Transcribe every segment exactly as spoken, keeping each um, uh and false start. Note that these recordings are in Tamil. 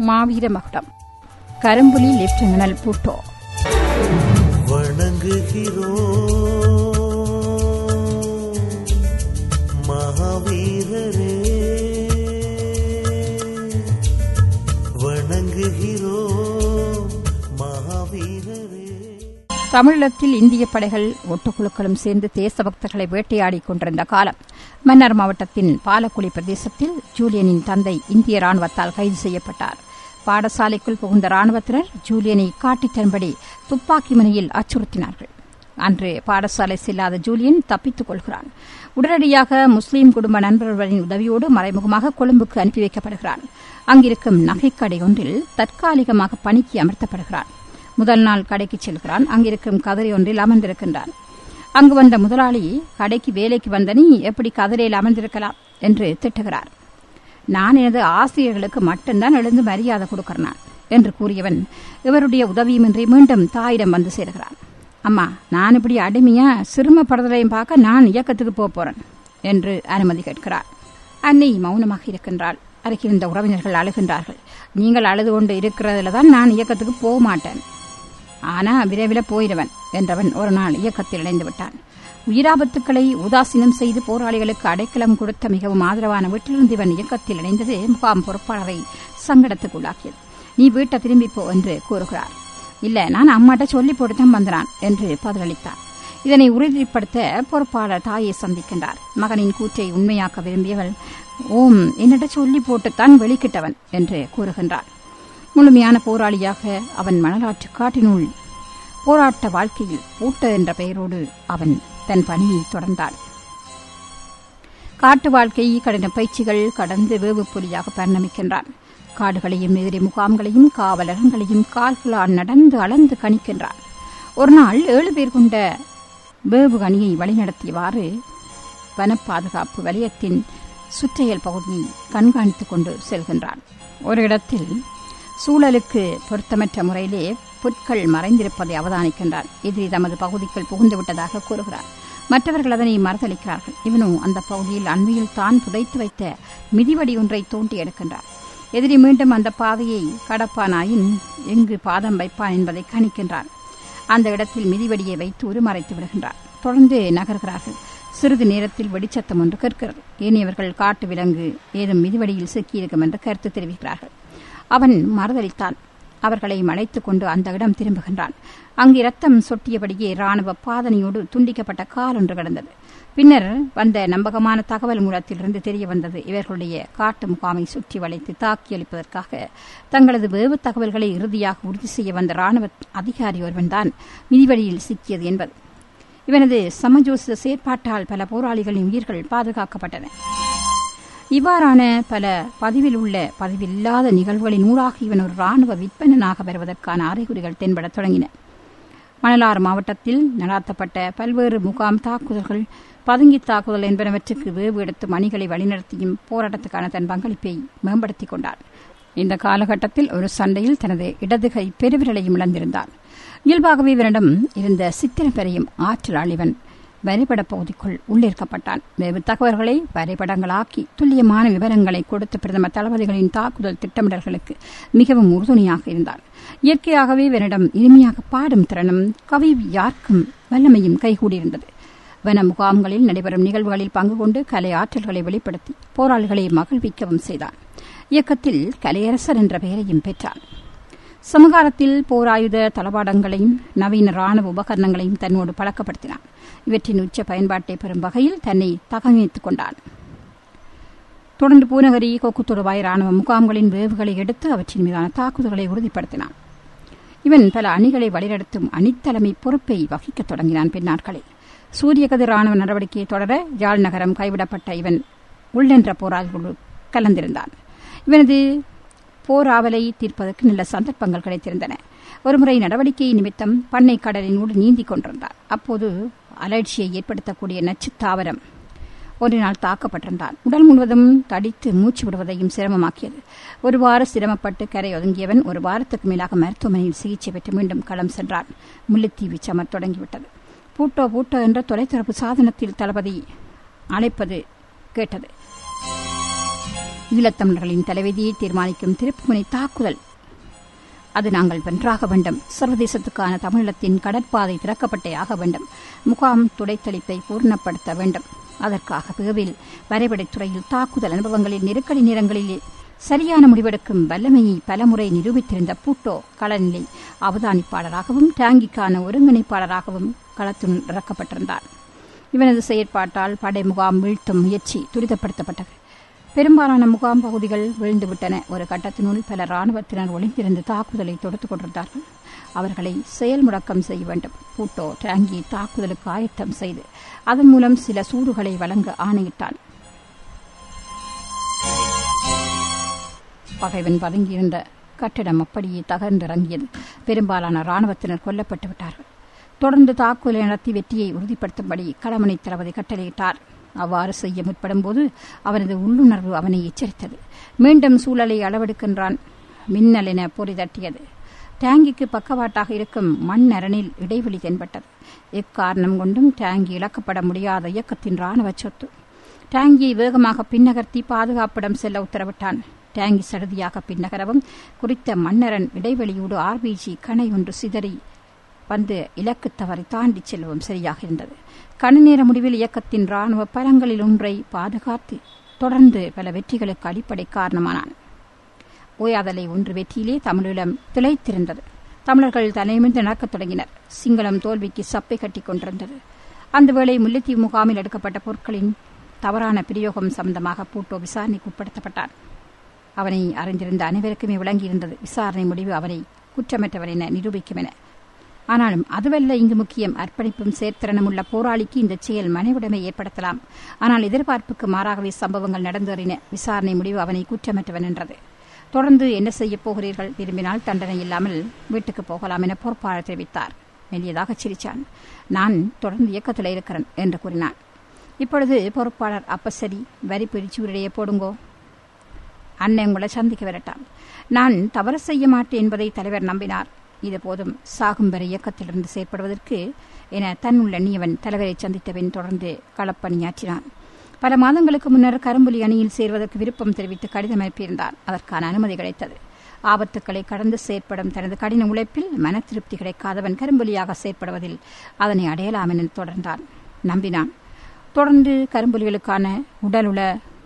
மாவீர மகுடம் கரும்புலி லெப்டினல் பூட்டோ மகாவீரரே வணங்குகிறோ மகாவீரரே. தமிழகத்தில் இந்திய படைகள் ஒட்டுக்குழுக்களும் சேர்ந்து தேசபக்தர்களை வேட்டையாடிக் கொண்டிருந்த காலம். மன்னார் மாவட்டத்தின் பாலக்குடி பிரதேசத்தில் ஜூலியனின் தந்தை இந்திய ராணுவத்தால் கைது செய்யப்பட்டார். பாடசாலைக்குள் புகுந்த ராணுவத்தினர் ஜூலியனை காட்டித் தரும்படி துப்பாக்கி முனையில் அச்சுறுத்தினார்கள். அன்று பாடசாலை செல்லாத ஜூலியன் தப்பித்துக் கொள்கிறான். உடனடியாக முஸ்லீம் குடும்ப நண்பர்களின் உதவியோடு மறைமுகமாக கொழும்புக்கு அனுப்பி வைக்கப்படுகிறான். அங்கிருக்கும் நகைக்கடை ஒன்றில் தற்காலிகமாக பணிக்கு அமர்த்தப்படுகிறான். முதல் நாள் கடைக்கு செல்கிறான். அங்கிருக்கும் கதிரை ஒன்றில் அமர்ந்திருக்கின்றான். அங்கு வந்த முதலாளி, கடைக்கு வேலைக்கு வந்த நீ எப்படி கதிரையில் அமர்ந்திருக்கலாம் என்று திட்டுகிறார். நான் எனது ஆசிரியர்களுக்கு மட்டும்தான் எழுந்து மரியாதை கொடுக்கிறேன் என்று கூறியவன் இவருடைய உதவியுமின்றி மீண்டும் தாயிடம் வந்து சேர்கிறான். அம்மா, நான் இப்படி அடிமையா சிறுமப்படுதலையும் பார்க்க நான் இயக்கத்துக்கு போக போறேன் என்று அனுமதி கேட்கிறார். அன்னை மௌனமாக இருக்கின்றாள். அருகிருந்த உறவினர்கள் அழுகின்றார்கள். நீங்கள் அழுது கொண்டு இருக்கிறதுல தான் நான் இயக்கத்துக்கு போக மாட்டேன், ஆனா விரைவில் போயிடுவன் என்றவன் ஒரு நாள் இயக்கத்தில் இணைந்து விட்டான். உயிராபத்துக்களை உதாசீனம் செய்து போராளிகளுக்கு அடைக்கலம் கொடுத்த மிகவும் ஆதரவான வீட்டிலிருந்து இவன் இயக்கத்தில் இணைந்தது முகாம் பொறுப்பாளரை சங்கடத்துக்குள்ளாக்கியது. நீ வீட்டை திரும்பி போ என்று கூறுகிறார். இல்ல, நான் அம்மாட்ட சொல்லி போட்டுத்தான் வந்தான் என்று பதிலளித்தார். இதனை உறுதிப்படுத்த பொறுப்பாளர் தாயை சந்திக்கின்றார். மகனின் கூற்றை உண்மையாக்க விரும்பியவள், ஓம் என்னிட்ட சொல்லி போட்டுத்தான் வெளிக்கிட்டவன் என்று கூறுகின்றார். முழுமையான போராளியாக அவன் மணலாற்று காட்டினுள் போராட்ட வாழ்க்கையில் பூட்ட என்ற பெயரோடு அவன் தன் பணியை தொடர்ந்தான். காட்டு வாழ்க்கை கடின பயிற்சிகள் கடந்து வேவு புலியாக பரிணமிக்கின்றான். காடுகளையும் எதிரி முகாம்களையும் காவலரங்களையும் கால்களால் நடந்து அளந்து கணிக்கின்றான். ஒரு நாள் ஏழு பேர் கொண்ட வேவு கணியை வழிநடத்தியவாறு வன பாதுகாப்பு வலயத்தின் சுற்றையல் பகுதியை கண்காணித்துக் கொண்டு செல்கின்றான். ஒரு இடத்தில் சூழலுக்கு பொருத்தமற்ற முறையிலே புற்கள் மறைந்திருப்பதை அவதானிக்கின்றான். எதிரி தமது பகுதிக்குள் புகுந்துவிட்டதாக கூறுகிறார். மற்றவர்கள் அதனை மறுதளிக்கிறார்கள். இவனோ அந்த பகுதியில் அண்மையில் தான் புதைத்து வைத்த மிதிவடி ஒன்றை தோண்டி எடுக்கின்றார். எதிரி மீண்டும் அந்த பாதையை கடப்பானாயின் எங்கு பாதம் வைப்பான் என்பதை கணிக்கின்றான். அந்த இடத்தில் மிதிவடியை வைத்து உருமறைத்து விடுகின்றார். தொடர்ந்து நகர்கிறார்கள். சிறிது நேரத்தில் வெடிச்சத்தம் ஒன்று கேட்கிறது. ஏனையவர்கள் காட்டு விலங்கு ஏதும் மிதிவடியில் சிக்கியிருக்கும் என்று கருத்து தெரிவிக்கிறார்கள். அவன் மறுதளித்தான். அவர்களை மலைத்துக் கொண்டு அந்த இடம் திரும்புகின்றான். அங்கு இரத்தம் சொட்டியபடியே ராணுவ பாதனையோடு துண்டிக்கப்பட்ட கால் ஒன்று கிடந்தது. பின்னர் வந்த நம்பகமான தகவல் மூலத்திலிருந்து தெரிய வந்தது, இவர்களுடைய காட்டு முகாமை சுற்றி வளைத்து தாக்கி அளிப்பதற்காக தங்களது வேவு தகவல்களை இறுதியாக உறுதி செய்ய வந்த ராணுவ அதிகாரி ஒருவன்தான் மிதிவடியில் சிக்கியது என்பது. இவனது சமஜோசித செயற்பாட்டால் பல போராளிகளின் உயிர்கள் பாதுகாக்கப்பட்டன. இவ்வாறான பல பதிவில் உள்ள பதிவில்லாத நிகழ்வுகளின் ஊடாக இவன் ஒரு ராணுவ விற்பனனாக வருவதற்கான அறிகுறிகள் தென்படத் தொடங்கின. மணலாறு மாவட்டத்தில் நடாத்தப்பட்ட பல்வேறு முகாம் தாக்குதல்கள், பதுங்கி தாக்குதல் என்பனவற்றுக்கு வேவு எடுத்து மணிகளை வழிநடத்தியும் போராட்டத்துக்கான தன் பங்களிப்பை மேம்படுத்திக் கொண்டார். இந்த காலகட்டத்தில் ஒரு சண்டையில் தனது இடதுகை பெருவிரலையும் இழந்திருந்தார். இயல்பாகவே இவனிடம் இருந்த சித்திரம் பெறையும் ஆற்றலால் இவன் வரைபட பகுதிக்குள் உள்ளிருக்கப்பட்டான். வேவு தகவல்களை வரைபடங்களாக்கி துல்லியமான விவரங்களை கொடுத்த பிரதமர் தளபதிகளின் தாக்குதல் திட்டமிடல்களுக்கு மிகவும் உறுதுணையாக இருந்தார். இயற்கையாகவே இவனிடம் இனிமையாக பாடும் திறனும் கவி யார்க்கும் வல்லமையும் கைகூடியிருந்தது. வன முகாம்களில் நடைபெறும் நிகழ்வுகளில் பங்கு கொண்டு கலை ஆற்றல்களை வெளிப்படுத்தி போராளிகளை மகிழ்விக்கவும் செய்தான். இயக்கத்தில் கலையரசர் என்ற பெயரையும் பெற்றான். சமகாலத்தில் போராயுத தளவாடங்களையும் நவீன ராணுவ உபகரணங்களையும் தன்னோடு பழக்கப்படுத்தினான். இவற்றின் உச்ச பயன்பாட்டை பெறும் வகையில் தன்னை தகவமைத்துக் கொண்டான். தொடர்ந்து பூநகரி, கொக்குத்தொடுவாய் ராணுவ முகாம்களின் வேவுகளை எடுத்து அவற்றின் மீதான தாக்குதல்களை உறுதிப்படுத்தினான். இவன் பல அணிகளை வழிநடத்தும் அணித்தலைமை பொறுப்பை வகிக்கத் தொடங்கினான். பின்னாட்களில் சூரியகதிர் ராணுவ நடவடிக்கையை தொடர யாழ் நகரம் கைவிடப்பட்ட இவன் உள்ளென்ற போராளிகளோடு கலந்திருந்தான். இவனது போராவலை தீர்ப்பதற்கு நல்ல சந்தர்ப்பங்கள் கிடைத்திருந்தன. ஒருமுறை நடவடிக்கை நிமித்தம் பண்ணை கடலினோடு நீந்திக் கொண்டிருந்தார். அப்போது அலர்ச்சியை ஏற்படுத்தக்கூடிய நச்சு தாவரம் ஒன்றினால் தாக்கப்பட்டிருந்தான். உடல் முழுவதும் தடித்து மூச்சு விடுவதையும் சிரமமாக்கியது. ஒரு வார சிரமப்பட்டு கரை ஒதுங்கியவன் ஒரு வாரத்துக்கு மேலாக மருத்துவமனையில் சிகிச்சை பெற்று மீண்டும் களம் சென்றான். முல்லைத்தீவு சமர் தொடங்கிவிட்டது. பூட்டோ பூட்டோ என்ற தொலைத்தொடர்பு சாதனத்தில் தளபதி அழைப்பது கேட்டது. ஈழத்தமிழர்களின் தலைவிதியை தீர்மானிக்கும் திருப்புமுனை தாக்குதல். அது நாங்கள் வென்றாக வேண்டும். சர்வதேசத்துக்கான தமிழீழத்தின் கடற்பாதை திறக்கப்பட்டே ஆக வேண்டும். முகாம் துடைத்தளிப்பை பூர்ணப்படுத்த வேண்டும். அதற்காக பேவில் வரைபடத்துறையில் தாக்குதல் அனுபவங்களில் நெருக்கடி நேரங்களிலே சரியான முடிவெடுக்கும் வல்லமையை பலமுறை நிரூபித்திருந்த பூட்டோ களநிலை அவதானிப்பாளராகவும் டாங்கிக்கான ஒருங்கிணைப்பாளராகவும் களத்துள் இறக்கப்பட்டிருந்தார். இவனது செயற்பாட்டால் படை முகாம் வீழ்த்தும் முயற்சி துரிதப்படுத்தப்பட்டது. பெரும்பாலான முகாம் பகுதிகள் வீழ்ந்துவிட்டன. ஒரு கட்டத்தினுள் பல இராணுவத்தினர் ஒளிந்திருந்து தாக்குதலை தொடுத்துக் கொண்டிருந்தார்கள். அவர்களை செயல் முடக்கம் செய்ய வேண்டும். பூட்டோ டாங்கி தாக்குதலுக்கு ஆயத்தம் செய்து அதன் மூலம் சில சூடுகளை வழங்க ஆணையிட்டான். பகைவன் பதுங்கியிருந்த கட்டிடம் அப்படியே தகர்ந்திறங்கியது. பெரும்பாலான இராணுவத்தினர் கொல்லப்பட்டு விட்டார்கள். தொடர்ந்து தாக்குதலை நடத்தி வெற்றியை உறுதிப்படுத்தும்படி களமணி தளபதி கட்டளையிட்டார். அவ்வாறு செய்ய முற்படும் போது அவனது உள்ளுணர்வு அவனை எச்சரித்தது. மீண்டும் சூழலை அளவெடுக்கின்றான். மின்னல் என பொறி தட்டியது. டாங்கிக்கு பக்கவாட்டாக இருக்கும் மண் அரணில் இடைவெளி தென்பட்டது. எக்காரணம் கொண்டும் டாங்கி இழக்கப்பட முடியாத இயக்கத்தின் இராணுவ சொத்து. டாங்கியை வேகமாக பின்னகர்த்தி பாதுகாப்பிடம் செல்ல உத்தரவிட்டான். டாங்கி சடுதியாக பின்னகரவும் குறித்த மண்ணரன் இடைவெளியோடு ஆர்பிஜி கணை ஒன்று சிதறி வந்து இலக்கு தவறி தாண்டி செல்லவும் சரியாக இருந்தது. கணநேர முடிவில் இயக்கத்தின் இராணுவ பலங்களில் ஒன்றை பாதுகாத்து தொடர்ந்து பல வெற்றிகளுக்கு அடிப்படை காரணமானான். ஓயாதலை ஒன்று வெற்றியிலே தமிழீழம் திளைத்திருந்தது. தமிழர்கள் தலைமிழ்ந்து நடக்கத் தொடங்கினர். சிங்களம் தோல்விக்கு சப்பை கட்டிக் கொண்டிருந்தது. அந்த வேளை முல்லைத்தீவு முகாமில் எடுக்கப்பட்ட பொருட்களின் தவறான பிரயோகம் சம்பந்தமாக பூட்டோ விசாரணைக்கு உட்படுத்தப்பட்டான். அவனை அறிந்திருந்த அனைவருக்குமே விளங்கியிருந்தது விசாரணை முடிவு அவனை குற்றமற்றவர் என நிரூபிக்கும் என. ஆனாலும் அதுவல்ல இங்கு முக்கியம். அர்ப்பணிப்பும் சேர்த்திறனும் உள்ள போராளிக்கு இந்த செயல் மனைவிடமை ஏற்படுத்தலாம். ஆனால் எதிர்பார்ப்புக்கு மாறாகவே சம்பவங்கள் நடந்தேறின. விசாரணை முடிவு அவனை குற்றமற்றவன் என்றது. தொடர்ந்து என்ன செய்யப் போகிறீர்கள்? விரும்பினால் தண்டனை இல்லாமல் வீட்டுக்கு போகலாம் என பொறுப்பாளர் தெரிவித்தார். மெல்லியதாக சிரிச்சான். நான் தொடர்ந்து இயக்கத்தில் இருக்கிறேன் என்று கூறினான். இப்பொழுது பொறுப்பாளர், அப்ப சரி, வரி பிரிச்சு உரையை போடுங்கோ, அண்ணன் உங்களை சந்திக்க வரட்டான். நான் தவறு செய்ய மாட்டேன் என்பதை தலைவர் நம்பினார். இது போதும், சாகும் வரை இயக்கத்திலிருந்து செயற்படுவதற்கு என தன்னுள்ள எண்ணியவன் தலைவரை சந்தித்த பின் தொடர்ந்து களப்பணியாற்றினான். பல மாதங்களுக்கு முன்னர் கரும்புலி அணியில் சேர்வதற்கு விருப்பம் தெரிவித்து கடிதம் அனுப்பியிருந்தார். அதற்கான அனுமதி கிடைத்தது. ஆபத்துக்களை கடந்து செயற்படும் தனது கடின உழைப்பில் மன திருப்தி கிடைக்காதவன் கரும்புலியாக செயற்படுவதில் அதனை அடையலாம் என தொடர்ந்தான், நம்பினான். தொடர்ந்து கரும்புலிகளுக்கான உடலுல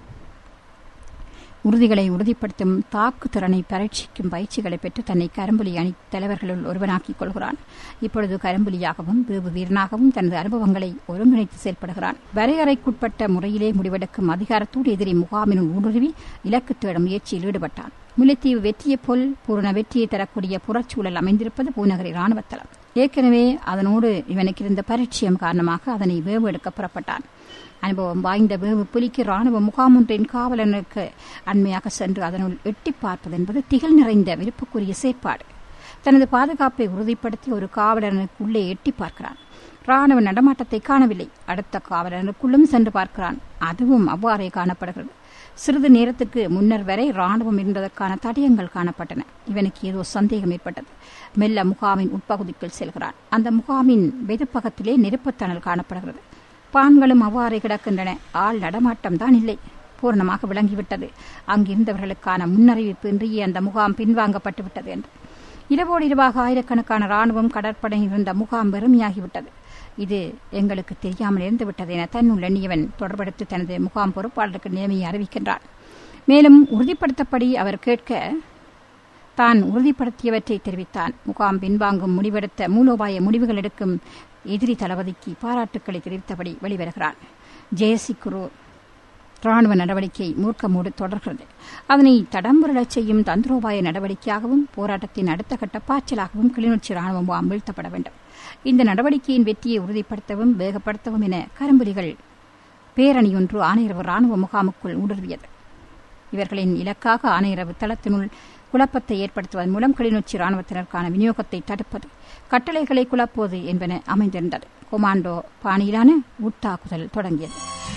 உறுதிகளை உறுதிப்படுத்தும் தாக்கு திறனை பரீட்சிக்கும் பயிற்சிகளை பெற்று தன்னை கரும்புலி அணி தலைவர்களுள் ஒருவனாக்கிக் கொள்கிறான். இப்பொழுது கரும்புலியாகவும் வேவு வீரனாகவும் தனது அனுபவங்களை ஒருங்கிணைத்து செயல்படுகிறான். வரையறைக்குட்பட்ட முறையிலே முடிவெடுக்கும் அதிகாரத்தோடு எதிரி முகாமினுள் ஊடுருவி இலக்கு தேடும் முயற்சியில் ஈடுபட்டான். முல்லைத்தீவு வெற்றியைப் போல் பூரண வெற்றியை தரக்கூடிய புறச்சூழல் அமைந்திருப்பது பூநகரி இராணுவத்தளம். ஏற்கனவே அதனோடு இவனுக்கு இருந்த பரிச்சயம் காரணமாக அதனை வேவு எடுக்க புறப்பட்டான். அனுபவம் வாய்ந்த வேவு புலிக்கு இராணுவ முகாம் ஒன்றின் காவலனுக்கு அண்மையாக சென்று அதனுள் எட்டி பார்ப்பது என்பது திகழ் நிறைந்த விருப்புக்குரிய செயற்பாடு. தனது பாதுகாப்பை உறுதிப்படுத்தி ஒரு காவலனுக்கு உள்ளே எட்டி பார்க்கிறான். இராணுவ நடமாட்டத்தை காணவில்லை. அடுத்த காவலனுக்குள்ளும் சென்று பார்க்கிறான். அதுவும் அவ்வாறே காணப்படுகிறது. சிறிது நேரத்துக்கு முன்னர் வரை இராணுவம் இருந்ததற்கான தடயங்கள் காணப்பட்டன. இவனுக்கு ஏதோ சந்தேகம் ஏற்பட்டது. மெல்ல முகாமின் உட்பகுதிக்குள் செல்கிறான். அந்த முகாமின் வெதுப்பகத்திலே நெருப்புத்தணல் காணப்படுகிறது. பான்களும் அவ்வாறே கிடக்கின்றன. ஆள் நடமாட்டம் தான் இல்லை, பூர்ணமாக விளங்கிவிட்டது. அங்கிருந்தவர்களுக்கான முன்னறிவிப்பு இன்றியே அந்த முகாம் பின்வாங்கப்பட்டு விட்டது என்று. இரவோடு இரவாக ஆயிரக்கணக்கான ராணுவம் கடற்படை இருந்த முகாம் வெறுமையாகிவிட்டது. இது எங்களுக்கு தெரியாமல் இருந்துவிட்டது என தன்னுள் எண்ணியவன் தொடர்படுத்தி தனது முகாம் பொறுப்பாளருக்கு நிலைமையை அறிவிக்கின்றான். மேலும் உறுதிப்படுத்தப்படி அவர் கேட்க தான் உறுதிப்படுத்தியவற்றை தெரிவித்தான். முகாம் பின்வாங்கும் முடிவெடுத்த மூலோபாய முடிவுகள் எடுக்கும் எதிரி தளபதிக்கு பாராட்டுக்களை தெரிவித்தபடி வெளிவருகிறான். ஜெயசிக்குரு ராணுவ நடவடிக்கை மூர்க்கமோடு தொடர்கிறது. அதனை தடம்புரளச் செய்யும் தந்திரோபாய நடவடிக்கையாகவும் போராட்டத்தின் அடுத்த கட்ட பாய்ச்சலாகவும் கிளிநொச்சி ராணுவ முகாம் வீழ்த்தப்பட வேண்டும். இந்த நடவடிக்கையின் வெற்றியை உறுதிப்படுத்தவும் வேகப்படுத்தவும் என கரும்புலிகள் பேரணியொன்று ஆணையரவு ராணுவ முகாமுக்குள் ஊடுருவியது. இவர்களின் இலக்காக ஆணையரவு தளத்தினுள் குழப்பத்தை ஏற்படுத்துவதன் மூலம் கிளிநொச்சி ராணுவத்தினருக்கான விநியோகத்தை தடுப்பது, கட்டளைகளை குழப்புவது என்பன அமைந்திருந்தது. கொமாண்டோ பாணியிலான உட்தாக்குதல் தொடங்கியது.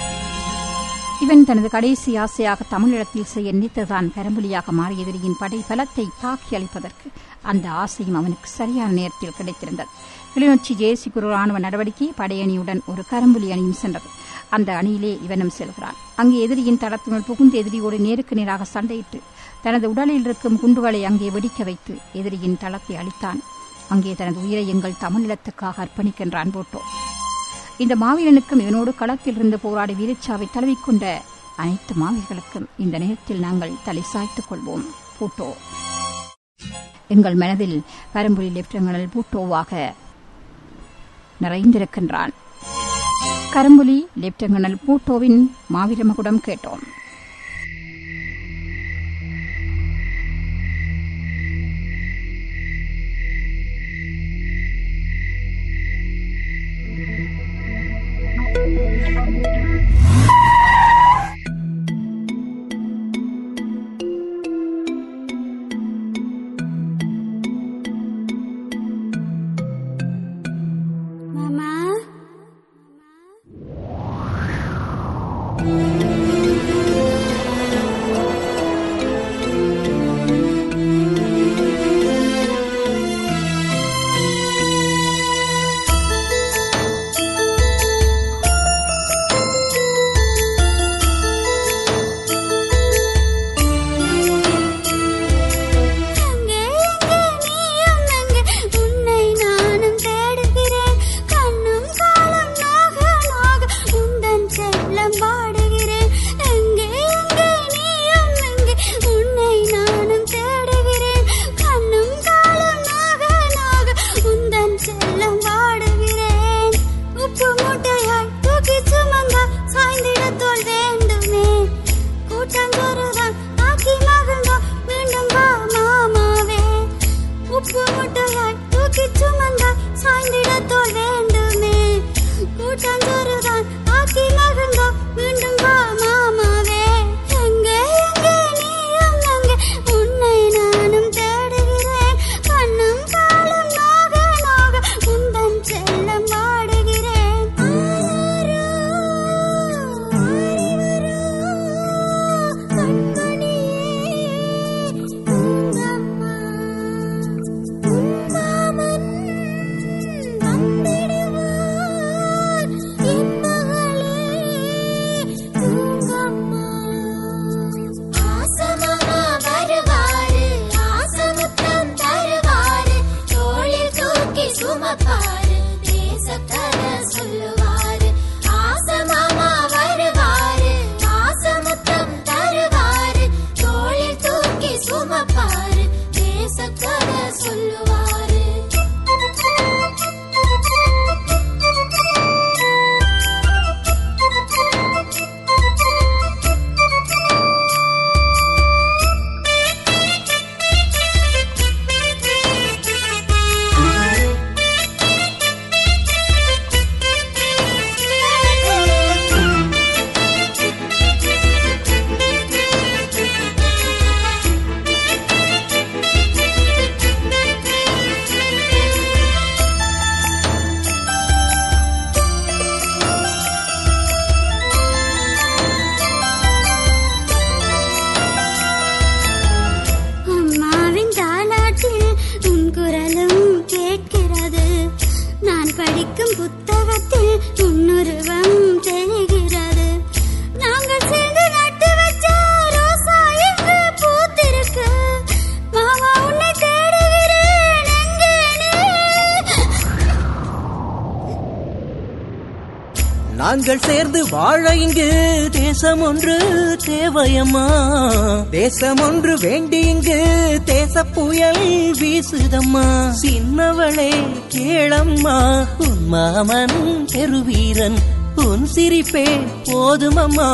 இவன் தனது கடைசி ஆசையாக தமிழீழத்தில் செய்ய நினைத்ததான் கரும்புலியாக மாறிய எதிரியின் படை பலத்தை தாக்கி அளிப்பதற்கு. அந்த ஆசையும் அவனுக்கு சரியான நேரத்தில் கிடைத்திருந்தது. கிளிநொச்சி ஜேசி குரு ராணுவ நடவடிக்கை படையணியுடன் ஒரு கரும்புலி அணியும் சென்றது. அந்த அணியிலே இவனும் செல்கிறான். அங்கே எதிரியின் தளத்தினுள் புகுந்து எதிரியோடு நேருக்கு நேராக சண்டையிட்டு தனது உடலில் இருக்கும் குண்டுகளை அங்கே வெடிக்க வைத்து எதிரியின் தளத்தை அளித்தான். அங்கே தனது உயிரை எங்கள் தமிழீழத்துக்காக அர்ப்பணிக்கின்றான் பூட்டோ. இந்த மாவீரனுக்கும் இவனோடு களத்தில் இருந்து போராடி வீரச்சாவை தழுவிக்கொண்ட அனைத்து மாவீரர்களுக்கும் இந்த நேரத்தில் நாங்கள் தலை சாய்த்துக் கொள்வோம். பூட்டோ எங்கள் மனதில் பரம்புரி லெப்டினல் பூட்டோவாக நிறைந்திருக்கின்றான். கரும்புலி லெப்டினல் பூட்டோவின் மாவீர மகுடம் கேட்டோம். நாங்கள் சேர்ந்து வாழ இங்கு தேசம் ஒன்று தேவையம்மா, தேசம் ஒன்று வேண்டி இங்கு தேச புயல் வீசுதம்மா. சின்னவளே கேளம்மா, உன் மாமன் பெருவீரன், உன் சிரிப்பே போதுமம்மா,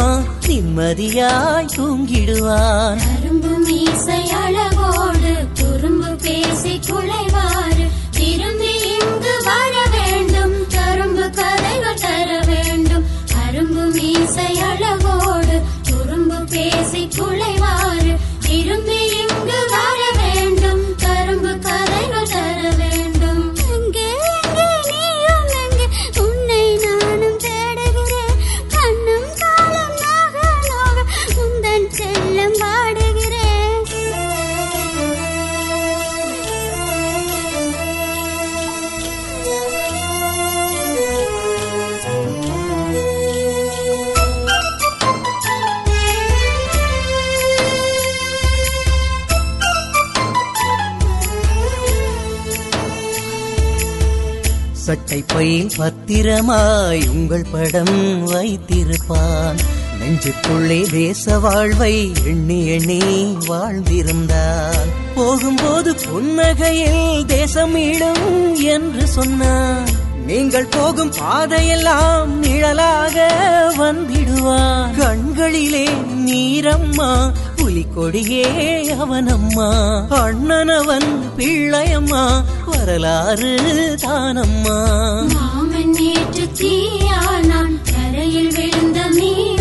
நிம்மதியாய் தூங்கிடுவான். கரும்பு மீசை அழகோடு குறும்பு பேசி குலைவாறு, திரும்பி இங்கு வாழ வேண்டும், கரும்பு கதைகள் தர வேண்டும். கரும்பு மீசை அழகோடு குறும்பு பேசி குலைவாறு, திரும்பி இங்கு வாழ வேண்டும், கரும்பு கதைகள் தர வேண்டும். எங்கே எங்கே நீயும் எங்கே, உன்னை நானும் தேடுகிறேன். கண்ணும் காலம் நாக நாக உந்தன் செல்லம் வாடுகிறேன். சட்டை பையில் பத்திரமாய் உங்கள் படம் வைத்திருப்பான். நெஞ்சுக்குள்ளே தேச வாழ்வை எண்ணி எண்ணி வாழ்ந்திருந்தான். போகும்போது புன்னகையில் தேசம் மீளும் என்று சொன்னான். நீங்கள் போகும் பாதையெல்லாம் நிழலாக வந்திடுவான். கண்களிலே நீரம்மா, புலிக்கொடியே அவனம்மா. அண்ணனவன் பிள்ளையம்மா, வரலாறு தானம்மா. மாமன் நேற்று தீயானான், கரையில் விழுந்த மீன்